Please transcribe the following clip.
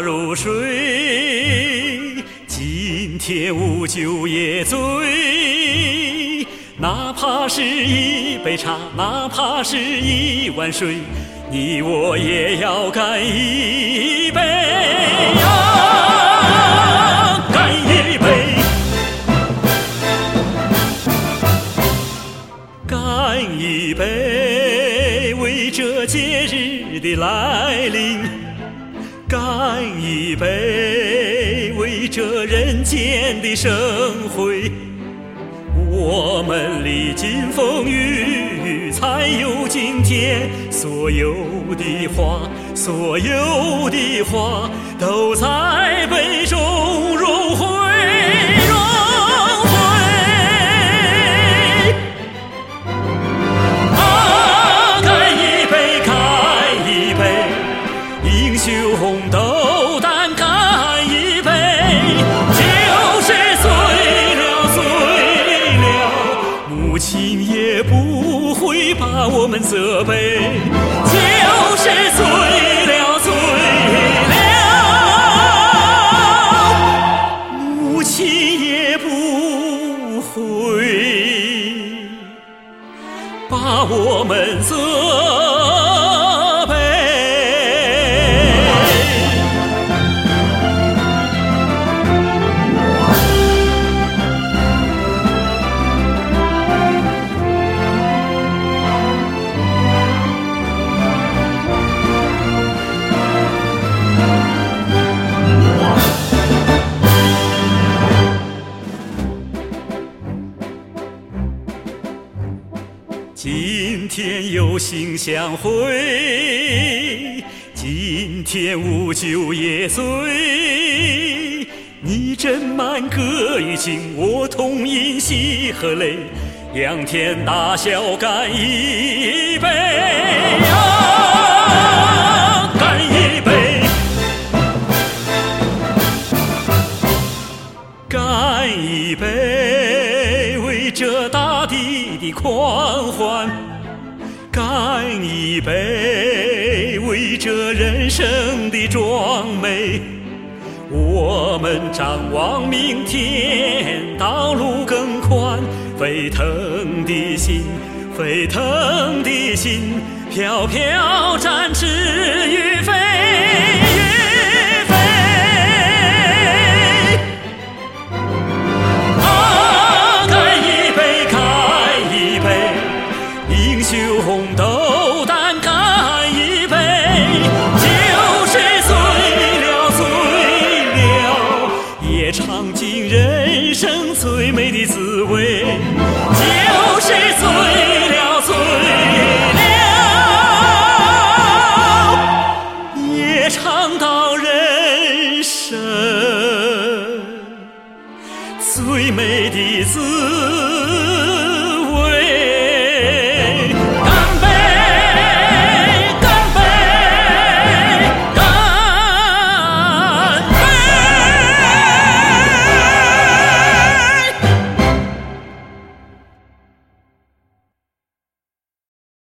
如水，今天无酒也醉。哪怕是一杯茶，哪怕是一碗水，你我也要干一杯啊！干一杯，干一杯，为这节日的来临。干一杯，为这人间的盛会。我们历经风雨，才有今天。所有的花，所有的花，都在杯中融汇，融汇。啊，干一杯，干一杯，英雄斗胆干一杯。就是醉了，醉了，母亲也不会把我们责备。就是醉了，醉了，母亲也不会把我们责备。今天有幸相会，今天无酒也醉。你斟满歌与情，我同饮喜和泪，仰天大笑干一杯啊！干一杯，干一杯，为这大地的狂欢。干一杯，为这人生的壮美。我们展望明天，道路更宽。沸腾的心，沸腾的心，飘飘展翅欲飞，欲飞。啊，干一杯，干一杯，英雄斗胆干一杯。就是醉了，醉了，也尝尽人生最美的滋味。就是醉了，醉了，也尝到人生最美的滋味。